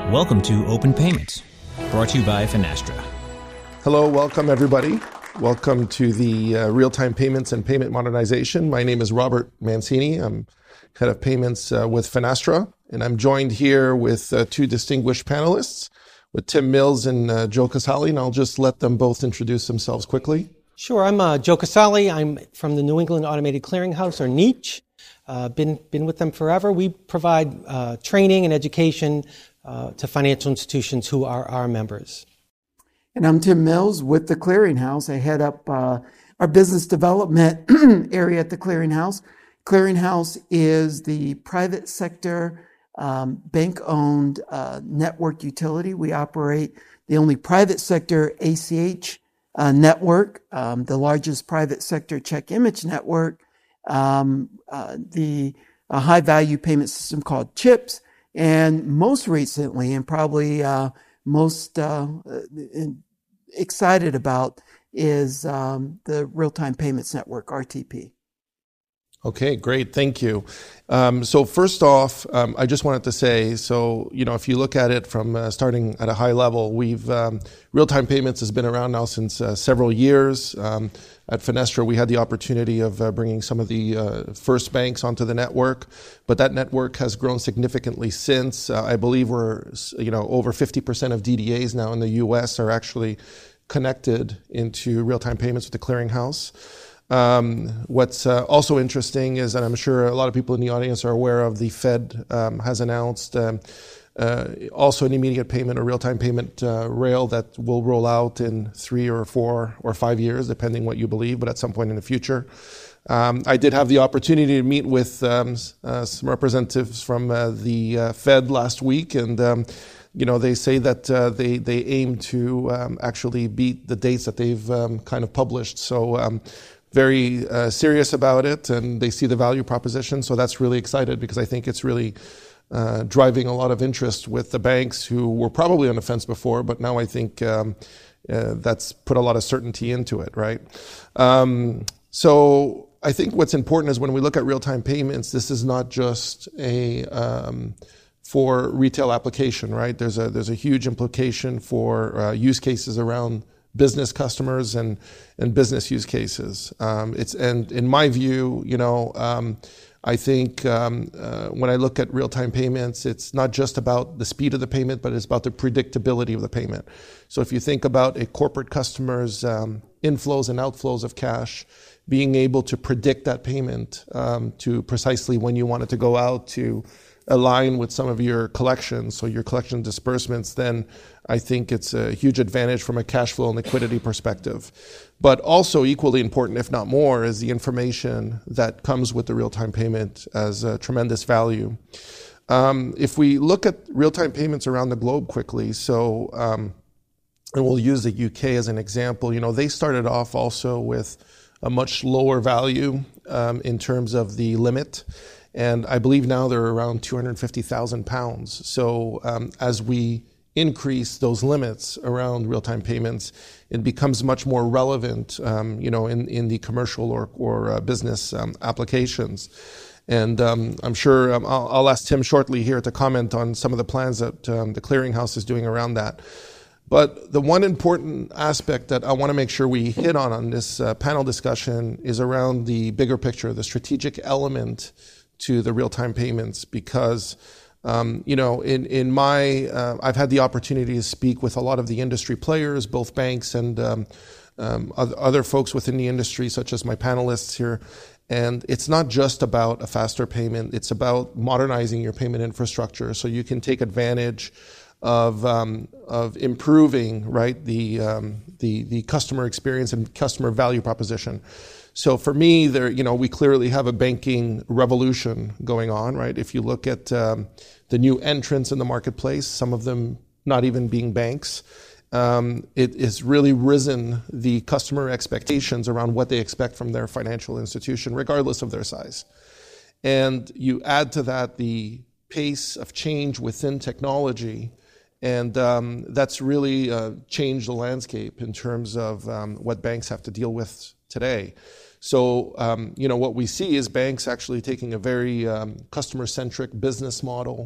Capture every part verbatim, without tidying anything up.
Welcome to Open Payments, brought to you by Finastra. Hello, welcome everybody. Welcome to the uh, Real-Time Payments and Payment Modernization. My name is Robert Mancini. I'm head of payments uh, with Finastra, and I'm joined here with uh, two distinguished panelists, with Tim Mills and uh, Joe Casale, and I'll just let them both introduce themselves quickly. Sure, I'm uh, Joe Casale. I'm from the New England Automated Clearinghouse, or N E A C H. Uh, been been with them forever. We provide uh, training and education uh, to financial institutions who are our members. And I'm Tim Mills with the Clearinghouse. I head up uh, our business development area at the Clearinghouse. Clearinghouse is the private sector, um, bank-owned uh, network utility. We operate the only private sector A C H uh, network, um, the largest private sector check image network, um, uh, the uh, high-value payment system called CHIPS, and most recently, and probably uh, most uh, excited about, is um, the Real-Time Payments Network, R T P. Okay, great. Thank you. Um, so first off, um, I just wanted to say, so, you know, if you look at it from uh, starting at a high level, we've, um, real-time payments has been around now since uh, several years. Um, at Finastra, we had the opportunity of uh, bringing some of the uh, first banks onto the network, but that network has grown significantly since. Uh, I believe we're, you know, over fifty percent of D D As now in the U S are actually connected into real-time payments with the Clearinghouse. Um, what's uh, also interesting is, and I'm sure a lot of people in the audience are aware of, the Fed um, has announced um, uh, also an immediate payment or real-time payment uh, rail that will roll out in three or four or five years, depending what you believe, but at some point in the future. Um, I did have the opportunity to meet with um, uh, some representatives from uh, the uh, Fed last week, and um, you know, they say that uh, they they aim to um, actually beat the dates that they've um, kind of published. So. Um, very uh, serious about it, and they see the value proposition. So that's really excited because I think it's really uh, driving a lot of interest with the banks who were probably on the fence before, but now I think um, uh, that's put a lot of certainty into it, right? Um, so I think what's important is when we look at real-time payments, this is not just a um, for retail application, right? There's a there's a huge implication for uh, use cases around business customers and, and business use cases. Um, it's and in my view, you know, um, I think um, uh, when I look at real-time payments, it's not just about the speed of the payment, but it's about the predictability of the payment. So if you think about a corporate customer's um, inflows and outflows of cash, being able to predict that payment um, to precisely when you want it to go out to align with some of your collections, so your collection disbursements, then I think it's a huge advantage from a cash flow and liquidity perspective. But also equally important, if not more, is the information that comes with the real-time payment as a tremendous value. Um, if we look at real-time payments around the globe quickly, so, um, and we'll use the U K as an example, you know, they started off also with a much lower value um, in terms of the limit. And I believe now they're around two hundred fifty thousand pounds. So um, as we increase those limits around real-time payments, it becomes much more relevant, um, you know, in, in the commercial or, or uh, business um, applications. And um, I'm sure um, I'll, I'll ask Tim shortly here to comment on some of the plans that um, the Clearinghouse is doing around that. But the one important aspect that I want to make sure we hit on on this uh, panel discussion is around the bigger picture, the strategic element to the real-time payments, because um, you know, in in my uh, I've had the opportunity to speak with a lot of the industry players, both banks and um, um, other folks within the industry, such as my panelists here. And it's not just about a faster payment; it's about modernizing your payment infrastructure so you can take advantage of um, of improving, right, the um, the the customer experience and customer value proposition. So for me, there, you know, we clearly have a banking revolution going on, right? If you look at um, the new entrants in the marketplace, some of them not even being banks, um, it has really risen the customer expectations around what they expect from their financial institution, regardless of their size. And you add to that the pace of change within technology, and um, that's really uh, changed the landscape in terms of um, what banks have to deal with today. So, um, you know, what we see is banks actually taking a very um, customer-centric business model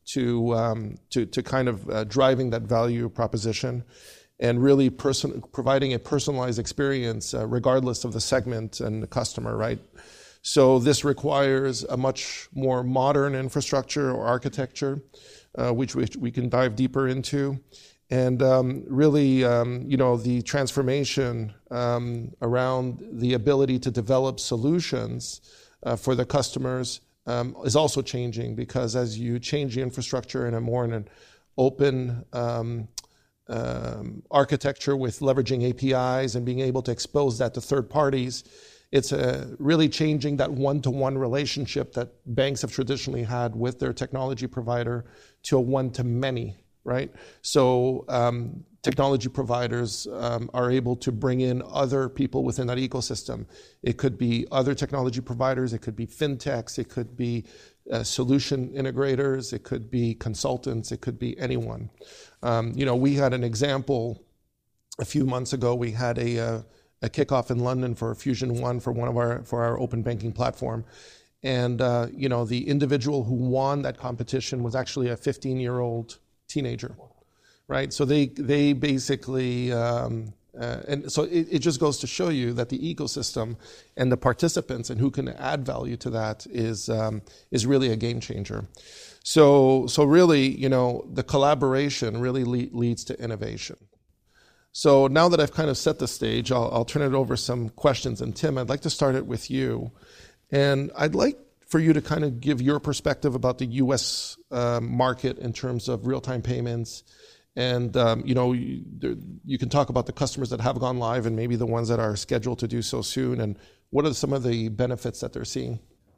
to um, to to kind of uh, driving that value proposition, and really person providing a personalized experience uh, regardless of the segment and the customer, right? So this requires a much more modern infrastructure or architecture, uh, which we, we can dive deeper into. And um, really, um, you know, the transformation um, around the ability to develop solutions uh, for the customers um, is also changing, because as you change the infrastructure in a more in an open um, um, architecture with leveraging A P Is and being able to expose that to third parties, it's uh, really changing that one-to-one relationship that banks have traditionally had with their technology provider to a one-to-many. Right? So um, technology providers um, are able to bring in other people within that ecosystem. It could be other technology providers, it could be fintechs, it could be uh, solution integrators, it could be consultants, it could be anyone. Um, you know, we had an example a few months ago. We had a, uh, a kickoff in London for Fusion One for one of our for our open banking platform. And uh, you know, the individual who won that competition was actually a fifteen-year-old teenager, right? So they they basically, um, uh, and so it, it just goes to show you that the ecosystem and the participants and who can add value to that is um, is really a game changer. So so really, you know, the collaboration really le- leads to innovation. So now that I've kind of set the stage, I'll, I'll turn it over some questions. And Tim, I'd like to start it with you, and I'd like for you to kind of give your perspective about the U S uh, market in terms of real-time payments. And, um, you know, you, there, you can talk about the customers that have gone live and maybe the ones that are scheduled to do so soon. And what are some of the benefits that they're seeing?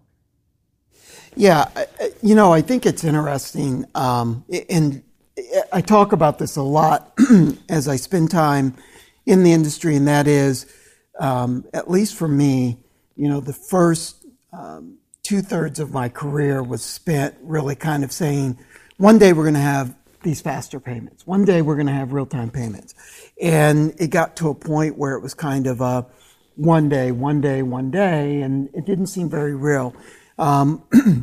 Yeah, you know, I think it's interesting. Um, and I talk about this a lot as I spend time in the industry. And that is, um, at least for me, you know, the first um, two-thirds of my career was spent really kind of saying, one day we're going to have these faster payments. One day we're going to have real-time payments. And it got to a point where it was kind of a one day, one day, one day, and it didn't seem very real. Um,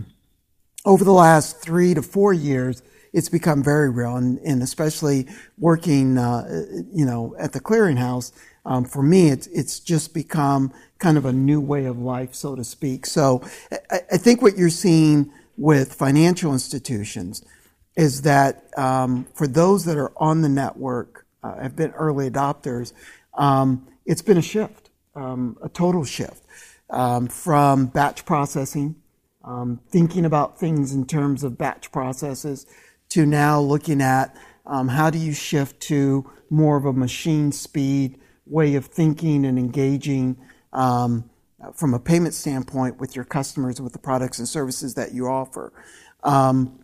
over the last three to four years, it's become very real, and, and especially working, uh, you know, at the clearinghouse, um, for me, it's it's just become kind of a new way of life, so to speak. So I, I think what you're seeing with financial institutions is that um, for those that are on the network, uh, have been early adopters, um, it's been a shift, um, a total shift um, from batch processing, um, thinking about things in terms of batch processes, to now looking at um, how do you shift to more of a machine speed way of thinking and engaging um, from a payment standpoint with your customers, with the products and services that you offer. Um,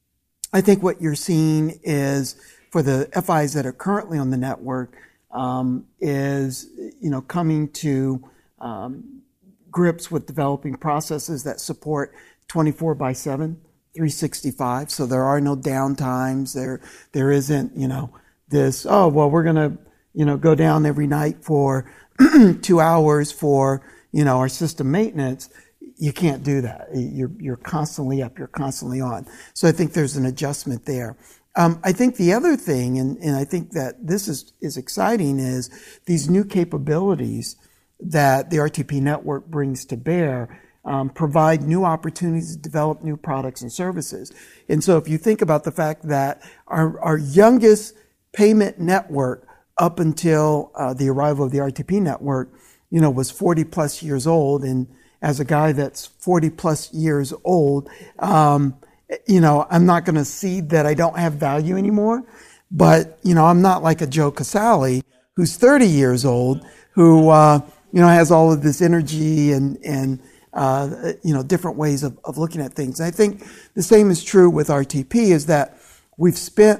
I think what you're seeing is for the F Is that are currently on the network um, is, you know, coming to um, grips with developing processes that support twenty-four by seven, three sixty-five. So there are no downtimes. There, there isn't, you know, this, oh, well, we're going to, you know, go down every night for two hours for, you know, our system maintenance. You can't do that. You're, you're constantly up. You're constantly on. So I think there's an adjustment there. Um, I think the other thing, and, and I think that this is, is exciting, is these new capabilities that the R T P network brings to bear um, provide new opportunities to develop new products and services. And so if you think about the fact that our, our youngest payment network up until uh, the arrival of the R T P network, you know, was forty plus years old. And as a guy that's forty plus years old, um, you know, I'm not going to see that I don't have value anymore. But, you know, I'm not like a Joe Casale who's thirty years old, who, uh, you know, has all of this energy and, and, uh, you know, different ways of, of looking at things. And I think the same is true with R T P, is that we've spent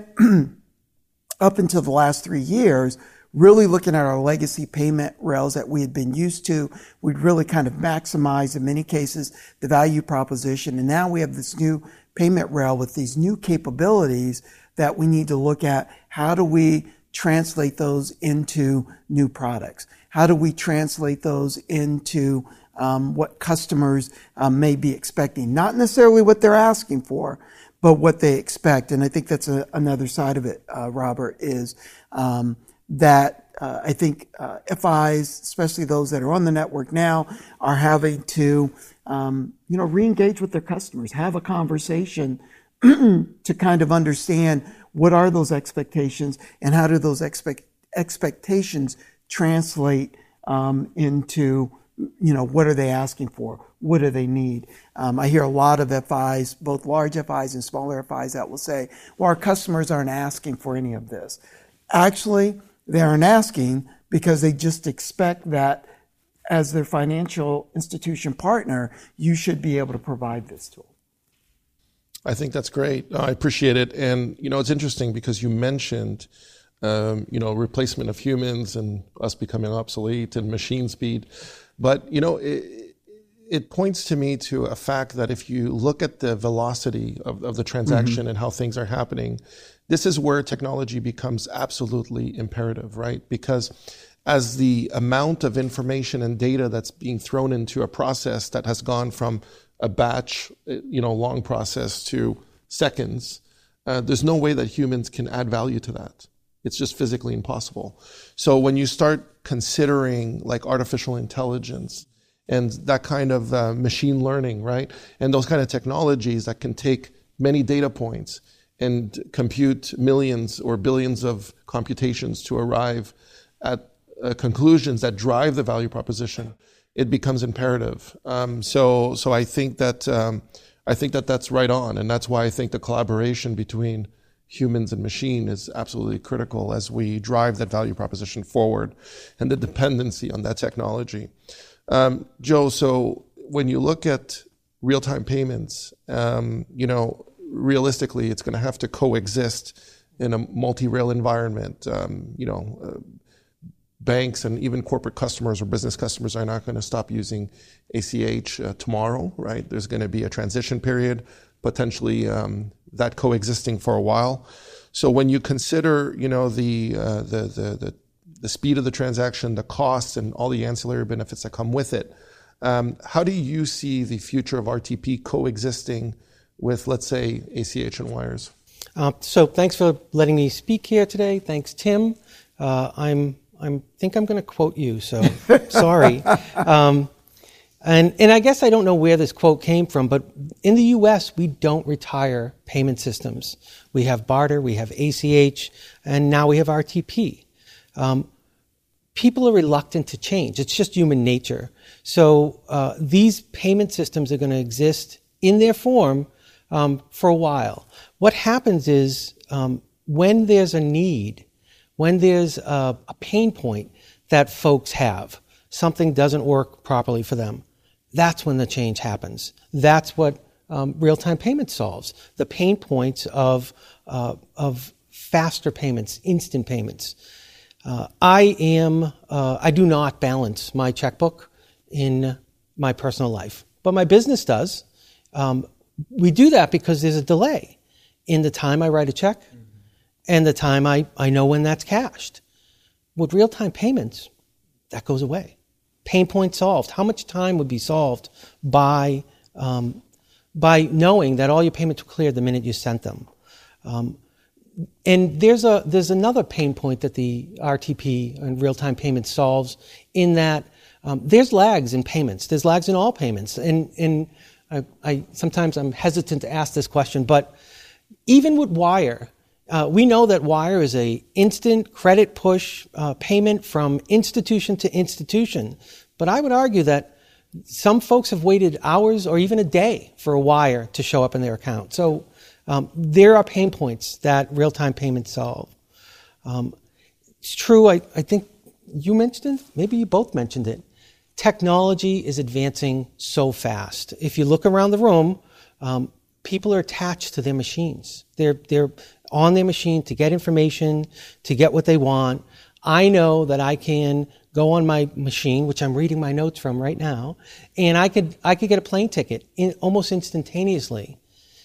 up until the last three years really looking at our legacy payment rails that we had been used to. We'd really kind of maximized, in many cases, the value proposition. And now we have this new payment rail with these new capabilities that we need to look at. How do we translate those into new products? How do we translate those into um, what customers um, may be expecting? Not necessarily what they're asking for, but what they expect. And I think that's a, another side of it, uh, Robert, is um, that uh, I think uh, F Is, especially those that are on the network now, are having to, um, you know, re-engage with their customers, have a conversation to kind of understand what are those expectations and how do those expect expectations translate um, into, you know, what are they asking for? What do they need? Um, I hear a lot of F Is, both large F Is and smaller F Is, that will say, well, our customers aren't asking for any of this. Actually, they aren't asking because they just expect that as their financial institution partner, you should be able to provide this tool. I think that's great. I appreciate it. And, you know, it's interesting because you mentioned, um, you know, replacement of humans and us becoming obsolete and machine speed. But, you know, it, it points to me to a fact that if you look at the velocity of, of the transaction mm-hmm. and how things are happening, this is where technology becomes absolutely imperative, right? Because as the amount of information and data that's being thrown into a process that has gone from a batch, you know, long process to seconds, uh, there's no way that humans can add value to that. It's just physically impossible. So when you start considering like artificial intelligence and that kind of uh, machine learning, right, and those kind of technologies that can take many data points and compute millions or billions of computations to arrive at uh, conclusions that drive the value proposition, it becomes imperative. Um, so, so I think that um, I think that that's right on, and that's why I think the collaboration between humans and machine is absolutely critical as we drive that value proposition forward, and the dependency on that technology. Um, Joe, so when you look at real-time payments, um, you know, realistically, it's going to have to coexist in a multi-rail environment. Um, you know. Uh, Banks and even corporate customers or business customers are not going to stop using A C H uh, tomorrow, right? There's going to be a transition period, potentially um, that coexisting for a while. So when you consider, you know, the, uh, the the the the speed of the transaction, the costs, and all the ancillary benefits that come with it, um, how do you see the future of R T P coexisting with, let's say, A C H and wires? Uh, so thanks for letting me speak here today. Thanks, Tim. Uh, I'm I think I'm going to quote you, so sorry. Um, and, and I guess I don't know where this quote came from, but in the U S, we don't retire payment systems. We have barter, we have A C H, and now we have R T P. Um, people are reluctant to change. It's just human nature. So uh, these payment systems are going to exist in their form um, for a while. What happens is um, when there's a need, when there's a, a pain point that folks have, something doesn't work properly for them, that's when the change happens. That's what um, real-time payment solves, the pain points of, uh, of faster payments, instant payments. Uh, I am, uh, I do not balance my checkbook in my personal life, but my business does. Um, we do that because there's a delay in the time I write a check and the time I, I know when that's cashed. With real-time payments, that goes away. Pain point solved. How much time would be solved by um, by knowing that all your payments were cleared the minute you sent them? Um, and there's a there's another pain point that the R T P and real-time payments solves in that um, there's lags in payments. There's lags in all payments. And, and I, I sometimes I'm hesitant to ask this question, but even with wire, Uh, we know that wire is a instant credit push uh, payment from institution to institution. But I would argue that some folks have waited hours or even a day for a wire to show up in their account. So um, there are pain points that real-time payments solve. Um, it's true, I, I think you mentioned it, maybe you both mentioned it. Technology is advancing so fast. If you look around the room, um, people are attached to their machines. They're, they're on their machine to get information, to get what they want. I know that I can go on my machine, which I'm reading my notes from right now, and I could I could get a plane ticket in almost instantaneously.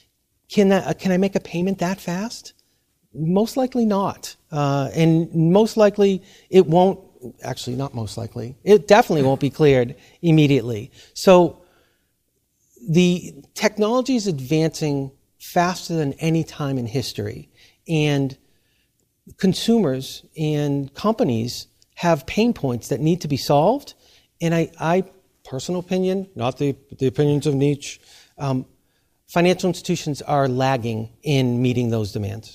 Can that, can I make a payment that fast? Most likely not. Uh, and most likely it won't, actually not most likely, it definitely won't be cleared immediately. So the technology is advancing faster than any time in history. And consumers and companies have pain points that need to be solved. And I, I personal opinion, not the, the opinions of Nietzsche, um, financial institutions are lagging in meeting those demands.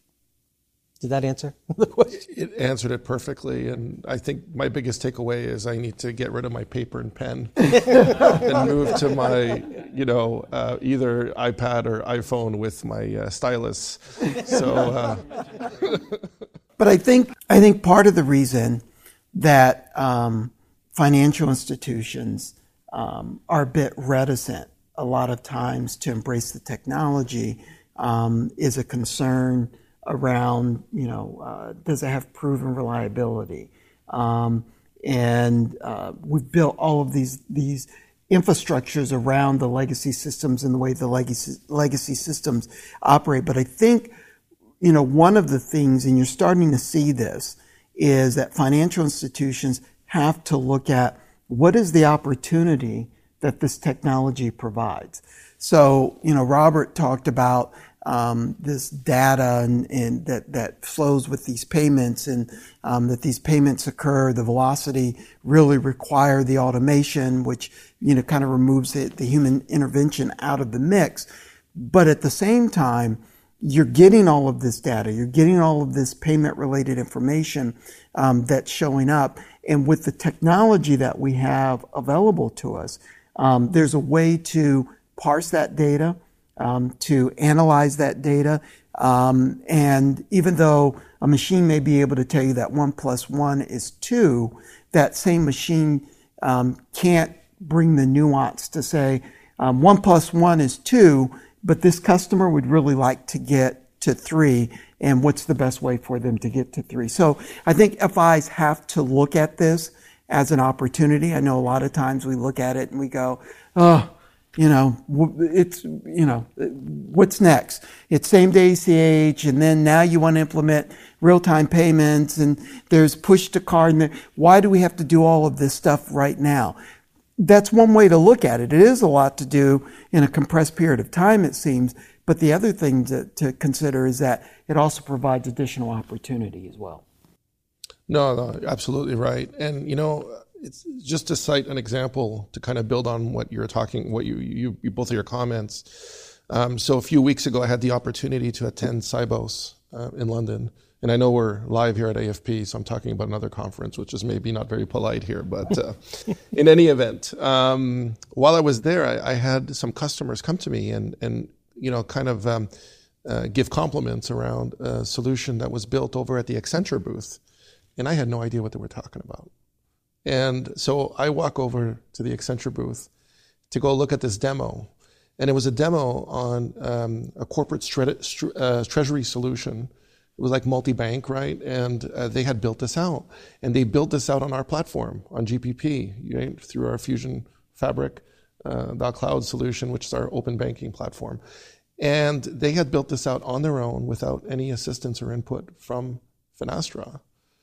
Did that answer the question? It answered it perfectly, and I think my biggest takeaway is I need to get rid of my paper and pen and move to my, you know, uh, either iPad or iPhone with my uh, stylus. So, uh... but I think I think part of the reason that um, financial institutions um, are a bit reticent a lot of times to embrace the technology um, is a concern around, you know, uh, does it have proven reliability? Um, and uh, we've built all of these these infrastructures around the legacy systems and the way the legacy legacy systems operate. But I think, you know, one of the things, and you're starting to see this, is that financial institutions have to look at what is the opportunity that this technology provides. So, you know, Robert talked about Um, this data and, and that, that flows with these payments, and um, that these payments occur, the velocity really require the automation, which, you know, kind of removes the, the human intervention out of the mix. But at the same time, you're getting all of this data, you're getting all of this payment related information um, that's showing up. And with the technology that we have available to us, um, there's a way to parse that data, Um, to analyze that data. Um, and even though a machine may be able to tell you that one plus one is two, that same machine um, can't bring the nuance to say um, one plus one is two, but this customer would really like to get to three, and what's the best way for them to get to three? So I think F Is have to look at this as an opportunity. I know a lot of times we look at it and we go, oh, you know, it's, you know, what's next? It's same day A C H, and then now you want to implement real-time payments, and there's push to card. And why do we have to do all of this stuff right now? That's one way to look at it. It is a lot to do in a compressed period of time, it seems. But the other thing to, to consider is that it also provides additional opportunity as well. No, no, absolutely right. And, you know, it's just to cite an example to kind of build on what you're talking, what you, you, you both of your comments. Um, so a few weeks ago, I had the opportunity to attend Sibos uh, in London. And I know we're live here at A F P, so I'm talking about another conference, which is maybe not very polite here. But uh, in any event, um, while I was there, I, I had some customers come to me and, and you know, kind of um, uh, give compliments around a solution that was built over at the Accenture booth. And I had no idea what they were talking about. And so I walk over to the Accenture booth to go look at this demo. And it was a demo on um, a corporate stre- stre- uh, treasury solution. It was like multi-bank, right? And uh, they had built this out. And they built this out on our platform, on G P P, right? Through our Fusion Fabric uh, .cloud solution, which is our open banking platform. And they had built this out on their own without any assistance or input from Finastra.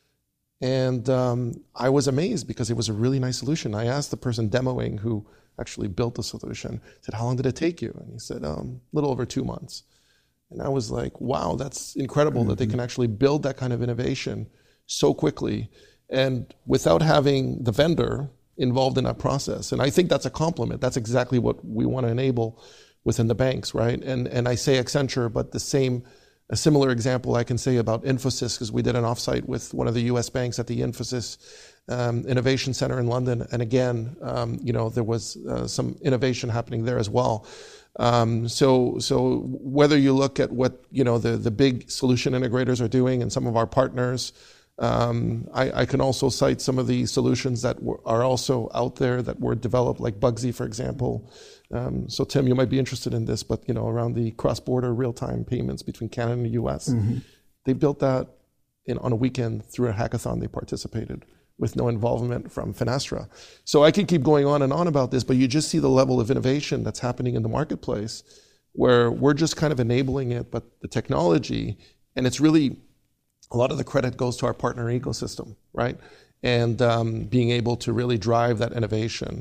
And um, I was amazed because it was a really nice solution. I asked the person demoing who actually built the solution, I said, how long did it take you? And he said, um, a little over two months. And I was like, wow, that's incredible mm-hmm. that they can actually build that kind of innovation so quickly and without having the vendor involved in that process. And I think that's a compliment. That's exactly what we want to enable within the banks, right? And and I say Accenture, but the same A similar example I can say about Infosys, because we did an offsite with one of the U S banks at the Infosys um, Innovation Center in London. And again, um, you know, there was uh, some innovation happening there as well. Um, so, so whether you look at what, you know, the, the big solution integrators are doing and some of our partners, um, I, I can also cite some of the solutions that were, are also out there that were developed, like Bugsy, for example. Um, so Tim, you might be interested in this, but you know, around the cross-border real-time payments between Canada and the U S, mm-hmm. they built that in, on a weekend through a hackathon they participated with no involvement from Finastra. So I could keep going on and on about this, but you just see the level of innovation that's happening in the marketplace where we're just kind of enabling it, but the technology, and it's really, a lot of the credit goes to our partner ecosystem, right? And um, being able to really drive that innovation.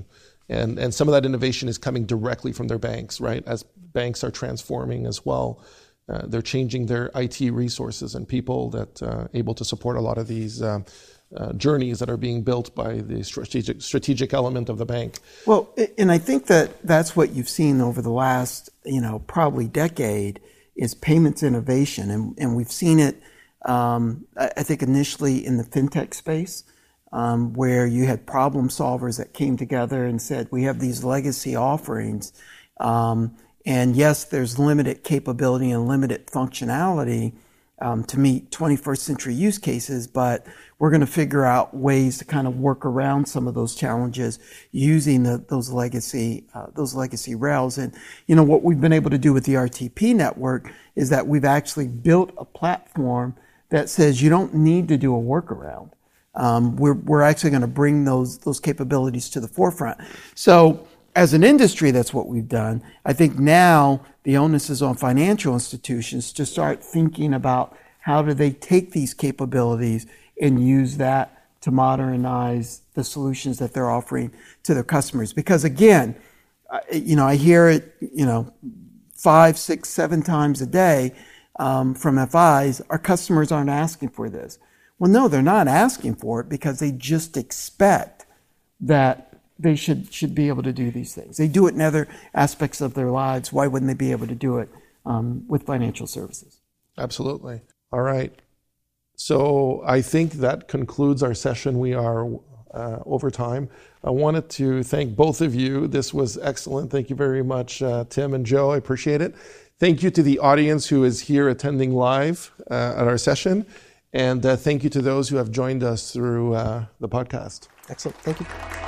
And, and some of that innovation is coming directly from their banks, right? As banks are transforming as well, uh, they're changing their I T resources and people that are uh, able to support a lot of these uh, uh, journeys that are being built by the strategic strategic element of the bank. Well, and I think that that's what you've seen over the last, you know, probably decade is payments innovation. And, and we've seen it, um, I think, initially in the fintech space. Um, where you had problem solvers that came together and said, we have these legacy offerings. Um, and yes, there's limited capability and limited functionality um, to meet twenty-first century use cases, but we're going to figure out ways to kind of work around some of those challenges using the, those legacy uh, those legacy rails. And, you know, what we've been able to do with the R T P network is that we've actually built a platform that says you don't need to do a workaround. Um, we're, we're actually going to bring those, those capabilities to the forefront. So as an industry, that's what we've done. I think now the onus is on financial institutions to start thinking about how do they take these capabilities and use that to modernize the solutions that they're offering to their customers. Because again, you know, I hear it, you know, five, six, seven times a day um, from F Is, our customers aren't asking for this. Well, no, they're not asking for it because they just expect that they should should be able to do these things. They do it in other aspects of their lives. Why wouldn't they be able to do it um, with financial services? Absolutely. All right. So I think that concludes our session. We are uh, over time. I wanted to thank both of you. This was excellent. Thank you very much, uh, Tim and Joe. I appreciate it. Thank you to the audience who is here attending live uh, at our session. And uh, thank you to those who have joined us through uh, the podcast. Excellent. Thank you.